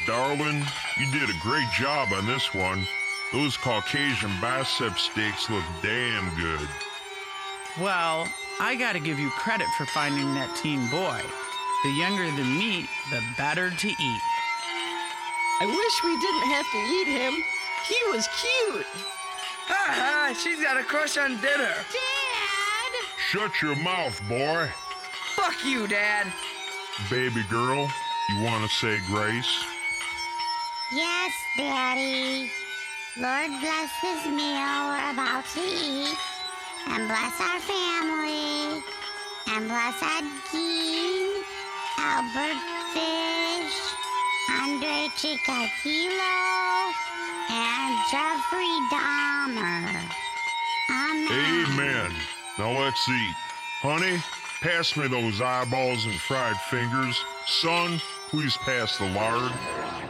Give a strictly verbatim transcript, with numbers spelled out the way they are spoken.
Darling, you did a great job on this one. Those Caucasian bicep steaks look damn good. Well, I gotta give you credit for finding that teen boy. The younger the meat, the better to eat. I wish we didn't have to eat him. He was cute. Ha ha, she's got a crush on dinner. Dad! Shut your mouth, boy. Fuck you, Dad. Baby girl, you want to say grace? Yes, Daddy. Lord bless this meal we're about to eat, and bless our family, and bless Edgeen, Albert Fish, Andre Chikatilo, and Jeffrey Dahmer. Amen. Amen. Now let's eat. Honey, pass me those eyeballs and fried fingers. Son, please pass the lard.